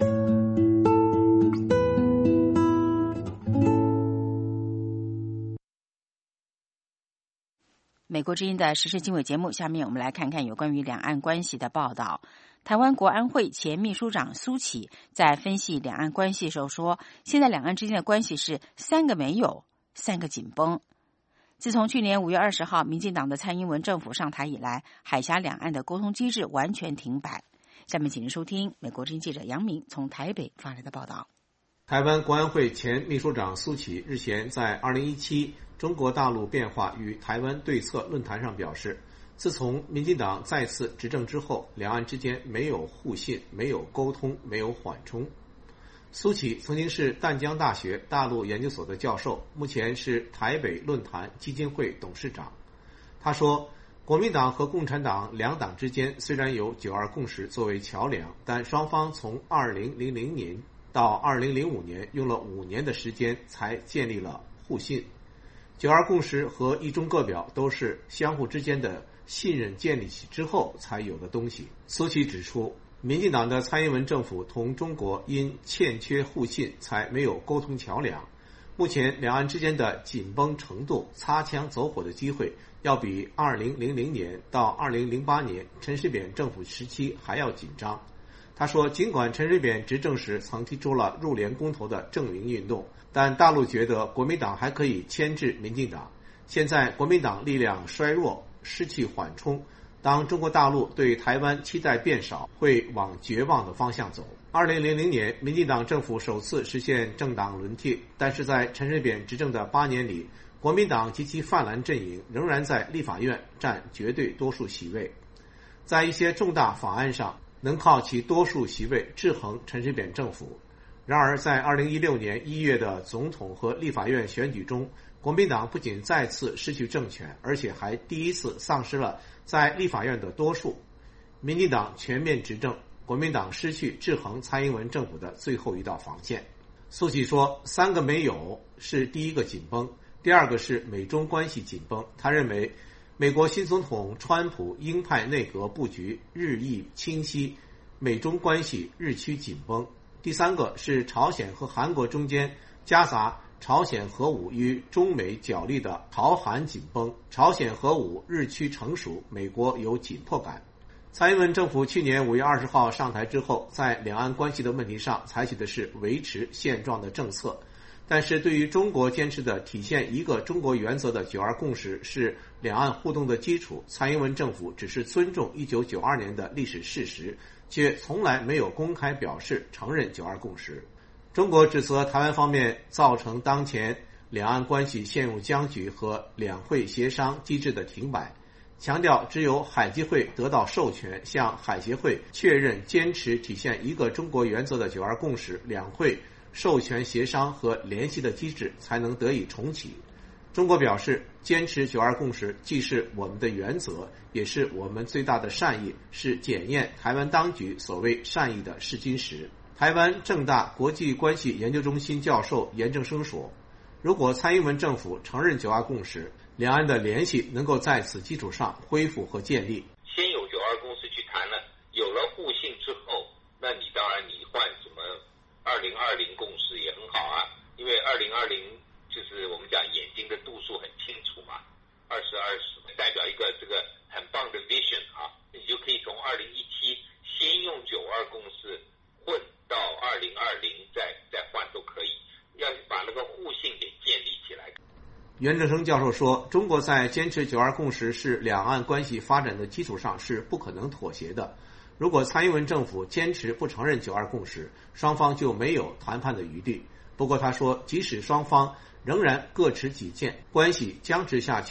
美国之音的时事经纬节目，下面我们来看看有关于两岸关系的报道。台湾国安会前秘书长苏起在分析两岸关系的时候说，现在两岸之间的关系是三个没有，三个紧绷。自从去年5月20号民进党的蔡英文政府上台以来，海峡两岸的沟通机制完全停摆。下面请您收听美国之音记者杨明从台北发来的报道。 台湾国安会前秘书长苏起日前在2017中国大陆变化与台湾对策论坛上表示，自从民进党再次执政之后，两岸之间没有互信，没有沟通，没有缓冲。苏起曾经是淡江大学大陆研究所的教授，目前是台北论坛基金会董事长。他说，国民党和共产党两党之间虽然有9·2共识作为桥梁，但双方从2000年到2005年用了5年的时间才建立了互信。9·2共识和一中各表都是相互之间的信任建立起之后才有的东西。苏起指出，民进党的蔡英文政府同中国因欠缺互信才没有沟通桥梁。目前两岸之间的紧绷程度，擦枪走火的机会要比2000年到2008年陈水扁政府时期还要紧张。他说，尽管陈水扁执政时曾提出了入联公投的正名运动，但大陆觉得国民党还可以牵制民进党。现在国民党力量衰弱，失去缓冲，当中国大陆对台湾期待变少，会往绝望的方向走。2000年民进党政府首次实现政党轮替，但是在陈水扁执政的8年里，国民党及其泛蓝阵营仍然在立法院占绝对多数席位，在一些重大法案上能靠其多数席位制衡陈水扁政府。然而在2016年1月的总统和立法院选举中，国民党不仅再次失去政权，而且还第一次丧失了在立法院的多数。民进党全面执政，国民党失去制衡蔡英文政府的最后一道防线。苏起说，三个没有是第一个紧绷，第二个是美中关系紧绷。他认为美国新总统川普鹰派内阁布局日益清晰，美中关系日趋紧绷。第三个是朝鲜和韩国中间夹杂朝鲜核武与中美角力的朝韩紧绷，朝鲜核武日趋成熟，美国有紧迫感。蔡英文政府去年5月20号上台之后，在两岸关系的问题上采取的是维持现状的政策，但是对于中国坚持的体现一个中国原则的9·2共识是两岸互动的基础，蔡英文政府只是尊重1992年的历史事实，却从来没有公开表示承认9·2共识。中国指责台湾方面造成当前两岸关系陷入僵局和两会协商机制的停摆，强调只有海基会得到授权，向海协会确认坚持体现一个中国原则的9·2共识，两会授权协商和联系的机制才能得以重启。中国表示，坚持9·2共识既是我们的原则，也是我们最大的善意，是检验台湾当局所谓善意的试金石。台湾政大国际关系研究中心教授严正生说，如果蔡英文政府承认9·2共识，两岸的联系能够在此基础上恢复和建立。 先有9·2共识去谈了，有了互信之后，那你当然你换什么2020共识也很好啊，因为2020就是我们讲眼睛的度数很清楚嘛，2020代表一个这个很棒的 vision 啊，你就可以从2017先用9·2共识混到2020再换都可以，要把那个互信给建立起来。 袁正生教授说，中国在坚持9·2共识是两岸关系发展的基础上是不可能妥协的。如果蔡英文政府坚持不承认9·2共识，双方就没有谈判的余地。不过他说，即使双方仍然各持己见，关系僵持下去，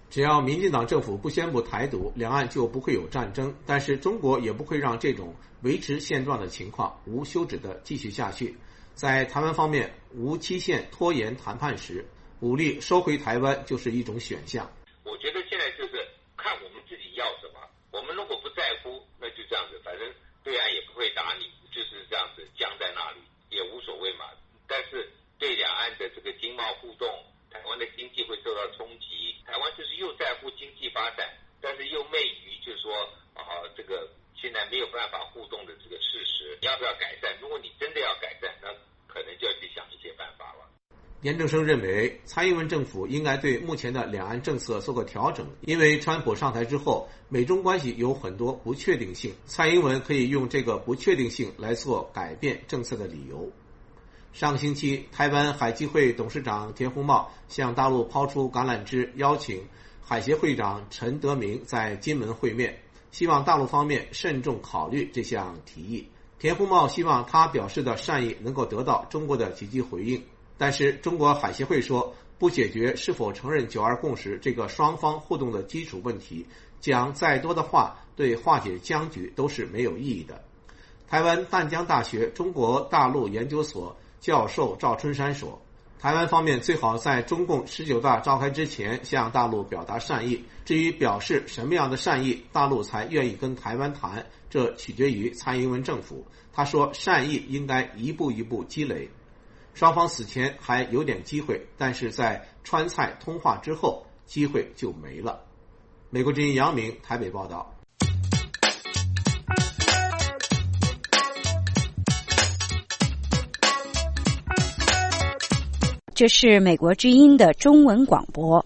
只要民进党政府不宣布台独，两岸就不会有战争，但是中国也不会让这种维持现状的情况无休止地继续下去。在台湾方面，无期限拖延谈判时，武力收回台湾就是一种选项。 我觉得现在就是看我们自己要什么，我们如果不在乎，那就这样子，反正对岸也不会打你，就是这样子僵在那里也无所谓嘛。但是对两岸的这个经贸互动，台湾的经济会受到冲击，台湾就是又在乎经济发展，但是又昧于就是说这个现在没有办法互动的这个事实，要不要改善？如果你真的要改善，那可能就要去想一些办法了。 严正声认为，蔡英文政府应该对目前的两岸政策做个调整，因为川普上台之后，美中关系有很多不确定性，蔡英文可以用这个不确定性来做改变政策的理由。上个星期，台湾海基会董事长田宏茂向大陆抛出橄榄枝，邀请海协会长陈德明在金门会面，希望大陆方面慎重考虑这项提议。田宏茂希望他表示的善意能够得到中国的积极回应，但是中国海协会说，不解决是否承认9·2共识这个双方互动的基础问题，讲再多的话对化解僵局都是没有意义的。台湾淡江大学中国大陆研究所教授赵春山说，台湾方面最好在中共19大召开之前向大陆表达善意，至于表示什么样的善意，大陆才愿意跟台湾谈，这取决于蔡英文政府。他说，善意应该一步一步积累，双方此前还有点机会，但是在川蔡通话之后，机会就没了。美国之音杨明台北报道。 这是美国之音的中文广播。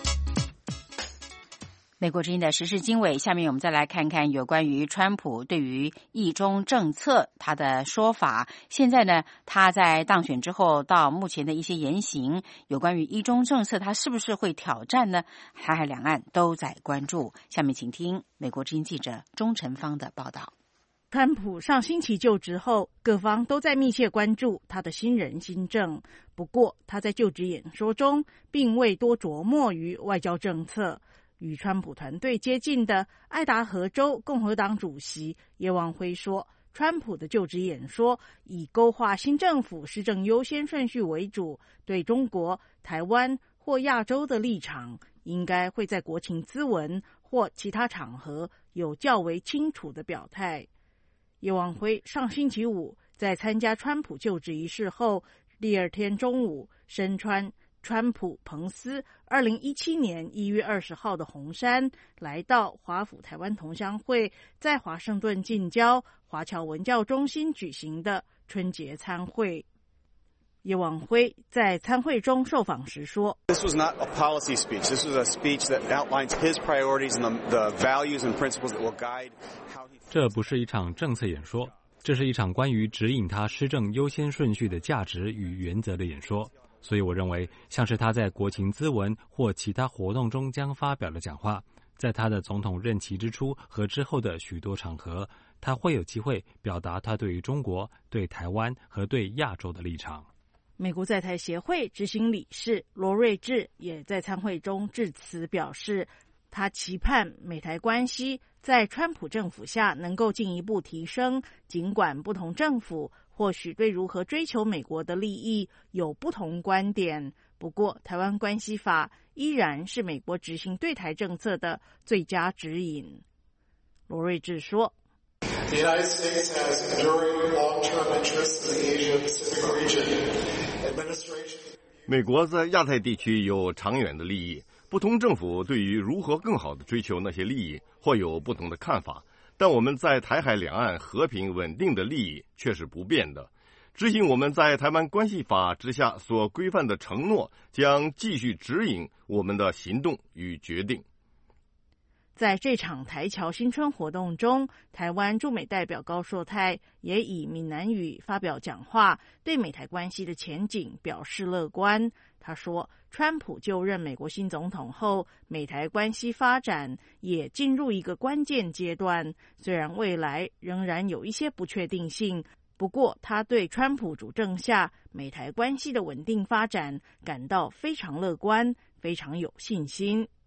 美国之音的时事经纬，下面我们再来看看有关于川普对于一中政策他的说法。现在呢，他在当选之后到目前的一些言行，有关于一中政策他是不是会挑战呢？台海两岸都在关注。下面请听美国之音记者钟晨芳的报道。 川普上星期就职后，各方都在密切关注他的新人新政。不过，他在就职演说中并未多琢磨于外交政策。与川普团队接近的爱达荷州共和党主席叶望辉说，川普的就职演说以勾画新政府施政优先顺序为主，对中国、台湾或亚洲的立场应该会在国情咨文或其他场合有较为清楚的表态。叶望辉上星期五在参加川普就职仪式后，第二天中午身穿川普彭斯2017年1月20号的红衫，来到华府台湾同乡会在华盛顿近郊华侨文教中心举行的春节餐会。叶望辉在参会中受访时说， This was not a policy speech. This was a speech that outlines his priorities and the values and principles that will guide how he... 这不是一场政策演说，这是一场关于指引他施政优先顺序的价值与原则的演说。所以我认为，像是他在国情咨文或其他活动中将发表的讲话，在他的总统任期之初和之后的许多场合，他会有机会表达他对于中国、对台湾和对亚洲的立场。 美国在台协会执行理事罗瑞智也在参会中致辞表示，他期盼美台关系在川普政府下能够进一步提升，尽管不同政府或许对如何追求美国的利益有不同观点，不过台湾关系法依然是美国执行对台政策的最佳指引。罗瑞智说， The United States has enduring long-term interests in the Asia-Pacific region. 美国在亚太地区有长远的利益，不同政府对于如何更好地追求那些利益或有不同的看法，但我们在台海两岸和平稳定的利益却是不变的。执行我们在台湾关系法之下所规范的承诺，将继续指引我们的行动与决定。 在这场台侨新春活动中，台湾驻美代表高硕泰也以闽南语发表讲话，对美台关系的前景表示乐观。他说，川普就任美国新总统后，美台关系发展也进入一个关键阶段，虽然未来仍然有一些不确定性，不过他对川普主政下美台关系的稳定发展感到非常乐观，非常有信心。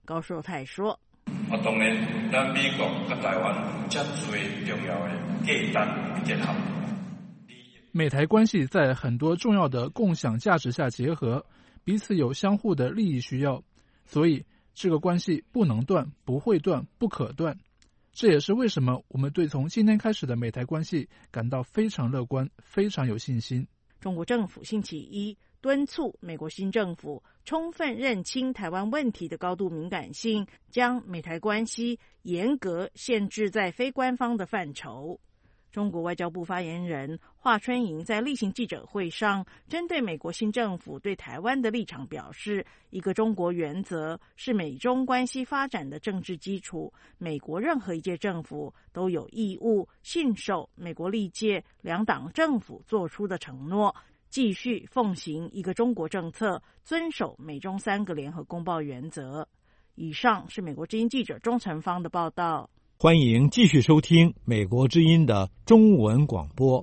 高寿泰说： 当然，咱美国跟台湾这最重要的价值结合。 美台关系在很多重要的共享价值下结合，彼此有相互的利益需要，所以这个关系不能断、不会断、不可断。这也是为什么我们对从今天开始的美台关系感到非常乐观、非常有信心。 中国政府星期一敦促美国新政府充分认清台湾问题的高度敏感性，将美台关系严格限制在非官方的范畴。中国外交部发言人华春莹在例行记者会上针对美国新政府对台湾的立场表示，一个中国原则是美中关系发展的政治基础，美国任何一届政府都有义务信守美国历届两党政府做出的承诺，继续奉行一个中国政策，遵守美中3个联合公报原则。以上是美国之音记者钟成芳的报道。 欢迎继续收听美国之音的中文广播。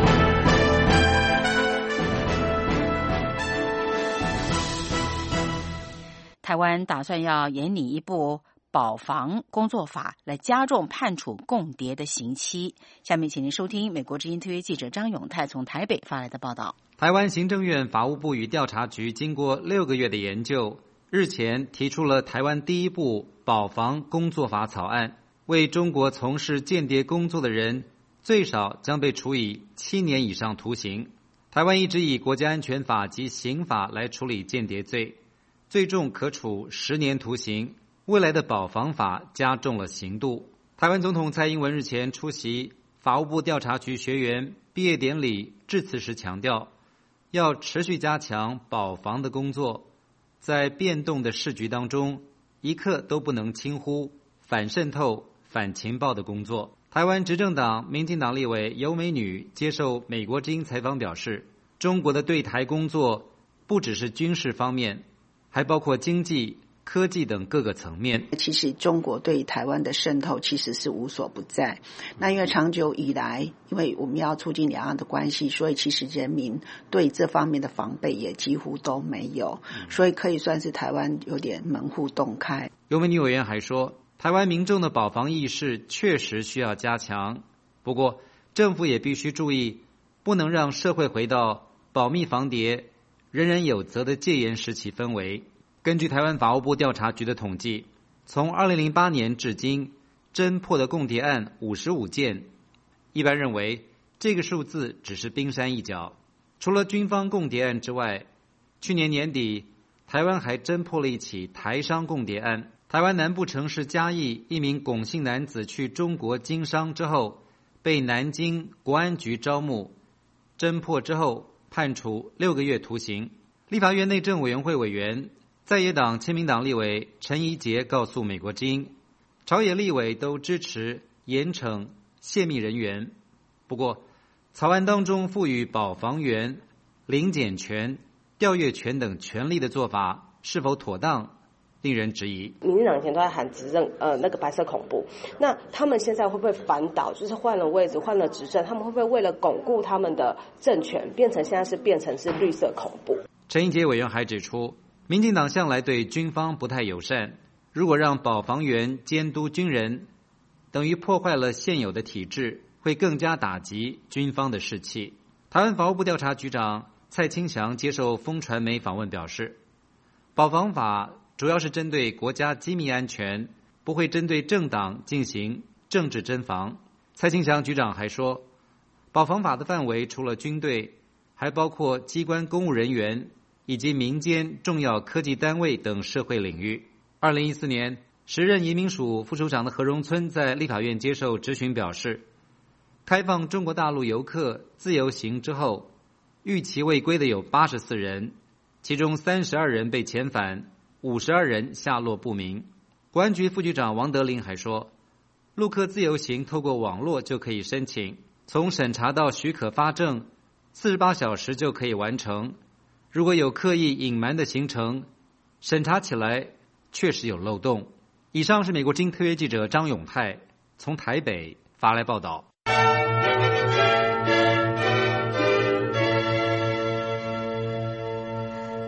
台湾打算要研拟一部保防工作法来加重判处共谍的刑期。下面请您收听美国之音特约记者张永泰从台北发来的报道。 台湾行政院法务部与调查局经过6个月的研究，日前提出了台湾第一部保防工作法草案，为中国从事间谍工作的人最少将被处以7年以上徒刑。台湾一直以国家安全法及刑法来处理间谍罪，最重可处10年徒刑。未来的保防法加重了刑度。台湾总统蔡英文日前出席法务部调查局学员毕业典礼致辞时强调，要持续加强保防的工作，在变动的市局当中，一刻都不能轻忽反渗透、反情报的工作。台湾执政党民进党立委尤美女接受美国之音采访表示，中国的对台工作不只是军事方面，还包括经济、科技等各个层面。 其实中国对台湾的渗透其实是无所不在。那因为长久以来，因为我们要促进两岸的关系，所以其实人民对这方面的防备也几乎都没有，所以可以算是台湾有点门户洞开。 尤美女委员还说，台湾民众的保防意识确实需要加强，不过政府也必须注意，不能让社会回到保密防谍、人人有责的戒严时期氛围。根据台湾法务部调查局的统计，从2008年至今侦破的共谍案55件，一般认为这个数字只是冰山一角。除了军方共谍案之外，去年年底台湾还侦破了一起台商共谍案。台湾南部城市嘉义一名龚姓男子去中国经商之后，被南京国安局招募，侦破之后判处6个月徒刑。立法院内政委员会委员在野党亲民党立委陈怡杰告诉美国之音，朝野立委都支持严惩泄密人员，不过草案当中赋予保防员临检权、调阅权等权利的做法是否妥当，令人质疑。 民进党以前都在喊执政那个白色恐怖，那他们现在会不会反倒，就是换了位置换了执政，他们会不会为了巩固他们的政权变成绿色恐怖？ 陈怡杰委员还指出，民进党向来对军方不太友善，如果让保防员监督军人，等于破坏了现有的体制，会更加打击军方的士气。台湾法务部调查局长蔡清祥接受风传媒访问表示，保防法主要是针对国家机密安全，不会针对政党进行政治侦防。蔡清祥局长还说，保防法的范围除了军队，还包括机关公务人员以及民间重要科技单位等社会领域。2014年，时任移民署副署长的何荣村在立法院接受质询表示，开放中国大陆游客自由行之后，逾期未归的有84人，其中32人被遣返，52人下落不明。国安局副局长王德林还说，陆客自由行透过网络就可以申请，从审查到许可发证48小时就可以完成。如果有刻意隐瞒的行程，审查起来确实有漏洞。以上是美国之音特约记者张永泰从台北发来报道。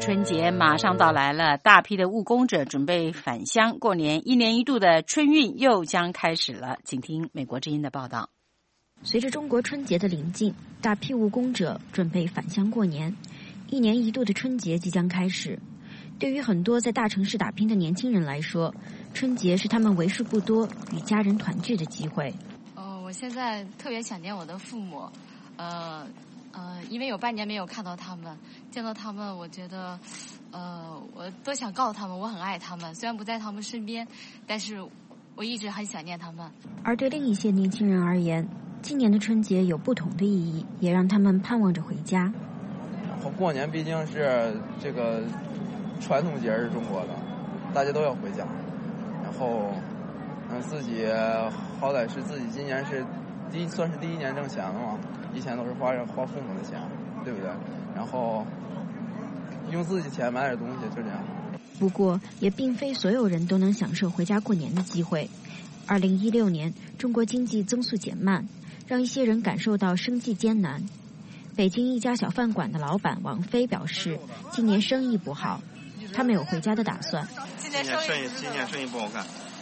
春节马上到来了，大批的务工者准备返乡过年，一年一度的春运又将开始了。请听美国之音的报道。 随着中国春节的临近，大批务工者准备返乡过年，一年一度的春节即将开始。对于很多在大城市打拼的年轻人来说，春节是他们为数不多与家人团聚的机会。 我现在特别想念我的父母，因为有半年没有看到他们，见到他们，我觉得，我都想告诉他们我很爱他们。虽然不在他们身边，但是我一直很想念他们。 而对另一些年轻人而言，今年的春节有不同的意义，也让他们盼望着回家。 然后过年毕竟是这个传统节日，中国的，大家都要回家。然后，自己好歹是自己今年是算是第一年挣钱了嘛。以前都是花父母的钱，对不对？然后用自己钱买点东西，就这样。 不过，也并非所有人都能享受回家过年的机会。2016年，中国经济增速减慢，让一些人感受到生计艰难。北京一家小饭馆的老板王飞表示，今年生意不好，他没有回家的打算。 今年生意不好看。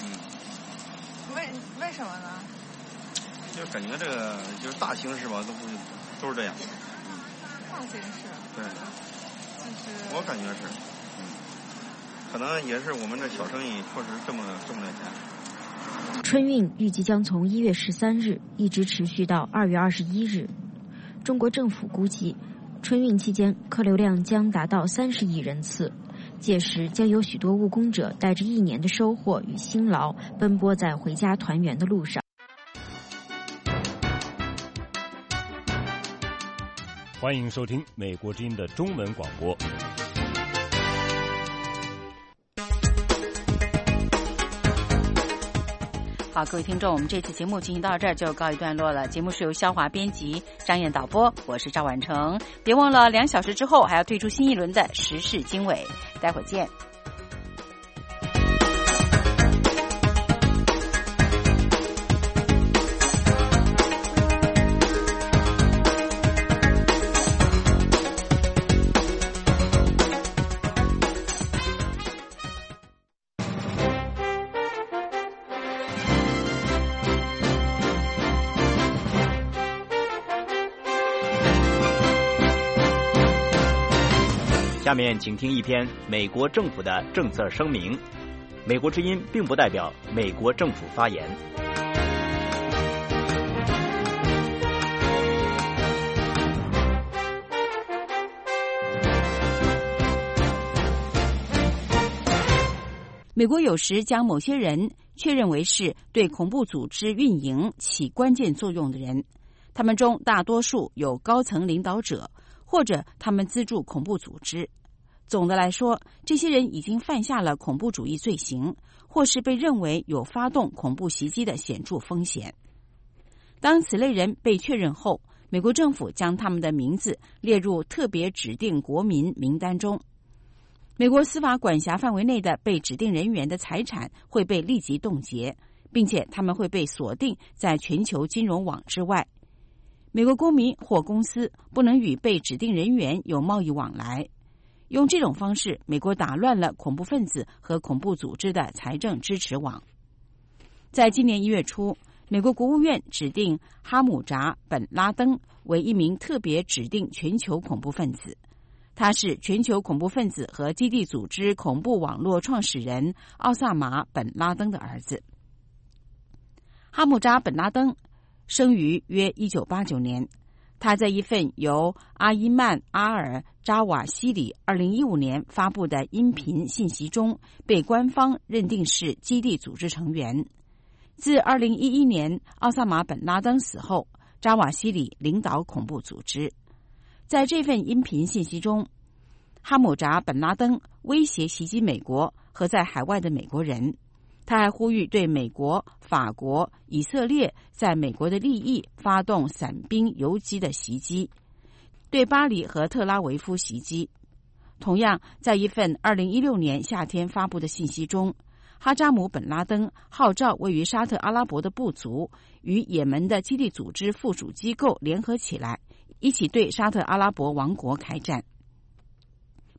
为什么呢？ 就感觉这个就是大形势吧，都是这样。 大形势。 对。 就是我感觉是，可能也是我们这小生意确实挣不了钱。 春运预计将从1月13日一直持续到2月21日。中国政府估计，春运期间客流量将达到30亿人次。届时将有许多务工者带着一年的收获与辛劳，奔波在回家团圆的路上。 欢迎收听美国之音的中文广播。 好，各位听众，我们这次节目进行到这儿就告一段落了。节目是由肖华编辑，张燕导播，我是赵婉成。别忘了2小时之后还要推出新一轮的时事经纬，待会儿见。 下面请听一篇美国政府的政策声明。美国之音并不代表美国政府发言。 美国有时将某些人确认为是对恐怖组织运营起关键作用的人，他们中大多数有高层领导者，或者他们资助恐怖组织。总的来说，这些人已经犯下了恐怖主义罪行，或是被认为有发动恐怖袭击的显著风险。当此类人被确认后，美国政府将他们的名字列入特别指定国民名单中。美国司法管辖范围内的被指定人员的财产会被立即冻结，并且他们会被锁定在全球金融网之外。美国公民或公司不能与被指定人员有贸易往来。用这种方式，美国打乱了恐怖分子和恐怖组织的财政支持网。在今年1月初，美国国务院指定哈姆扎·本拉登为一名特别指定全球恐怖分子。他是全球恐怖分子和基地组织恐怖网络创始人奥萨马·本拉登的儿子。哈姆扎·本拉登生于约1989年，他在一份由阿伊曼·阿尔扎瓦西里2015年发布的音频信息中被官方认定是基地组织成员。自2011年奥萨马·本拉登死后，扎瓦西里领导恐怖组织。在这份音频信息中，哈姆扎·本拉登威胁袭击美国和在海外的美国人。他还呼吁对美国、法国、以色列在美国的利益发动伞兵游击的袭击，对巴黎和特拉维夫袭击。同样，在一份2016年夏天发布的信息中，哈扎姆·本拉登号召位于沙特阿拉伯的部族与也门的基地组织附属机构联合起来，一起对沙特阿拉伯王国开战。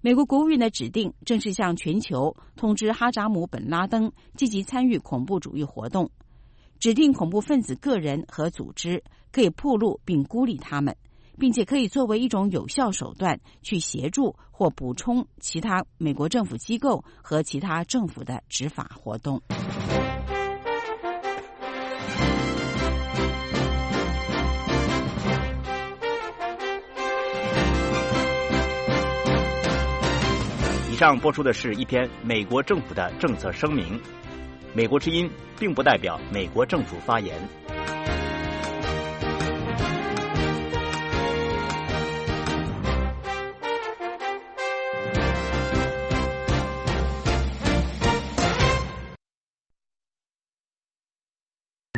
美国国务院的指定正是向全球通知哈扎姆·本·拉登积极参与恐怖主义活动，指定恐怖分子个人和组织可以暴露并孤立他们，并且可以作为一种有效手段去协助或补充其他美国政府机构和其他政府的执法活动。 以上播出的是一篇美国政府的政策声明。美国之音并不代表美国政府发言。